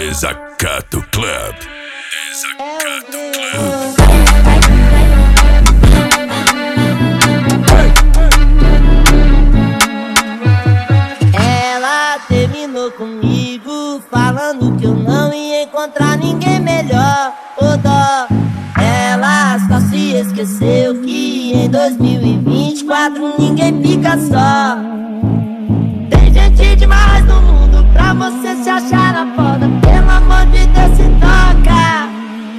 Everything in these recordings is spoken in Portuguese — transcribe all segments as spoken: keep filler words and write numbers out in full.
Desacato Club. Desacato Club. Ela terminou comigo, falando que eu não ia encontrar ninguém melhor. Ô dó, ela só se esqueceu que em dois mil e vinte e quatro ninguém fica só. Tem gente demais no mundo pra você se achar na foda. Pelo amor de Deus, se toca.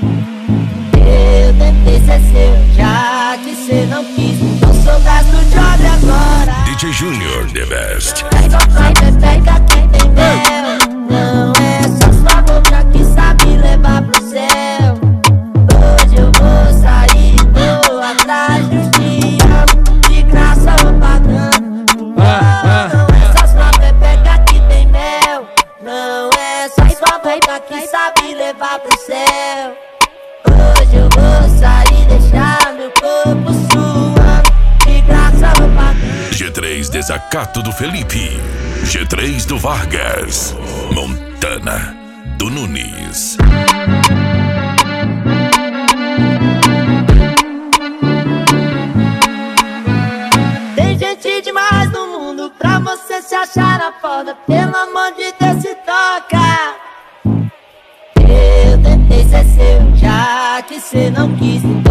Eu tentei ser seu, já que cê não quis. Eu sou gasto de job agora. D J Junior, the best. Pega, pega, pega quem tem mel. Não é só sua boca que sabe levar pro céu. Hoje eu vou sair, tô atrás de um dia de graça ou pagando. Não é só sua pepeca que tem mel. Não é só sua boca que sabe levar pro céu. Hoje eu vou sair, deixar meu corpo suando de graça ou pagando. G três Desacato do Felipe. G três do Vargas. Montana do Nunes. Tem gente demais no mundo pra você se achar na foda. Pelo amor de Deus, se toca. Eu tentei ser seu, já que cê não quis.